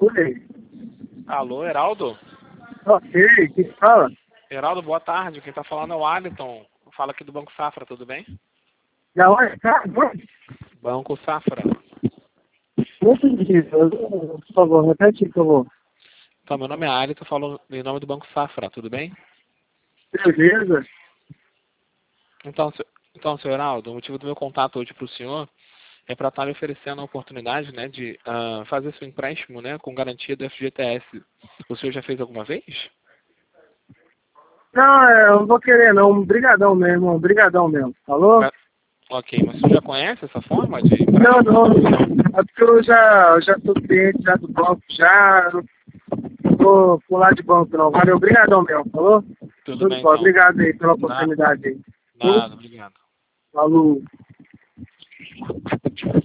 Oi. Alô, Heraldo? Ok, quem fala? Heraldo, boa tarde. Quem tá falando é o Alisson. Fala aqui do Banco Safra, tudo bem? Da onde tá? Banco Safra. Não entendi. Por favor, repete, por favor. Então, meu nome é Alisson, falo em nome do Banco Safra, tudo bem? Beleza. Então, senhor Heraldo, o motivo do meu contato hoje para o senhor é para estar lhe oferecendo a oportunidade, né, de fazer seu empréstimo, né, com garantia do FGTS. O senhor já fez alguma vez? Não, eu não vou querer não. Obrigadão mesmo, obrigadão mesmo. Falou? Ok, mas o senhor já conhece essa forma de Não, empréstimo? não. É porque eu já tô cliente já do banco, já não vou pular de banco não. Valeu, obrigadão mesmo, falou? Tudo Tudo bem, bom, então. obrigado aí pela Nada, oportunidade aí. nada, obrigado. Falou.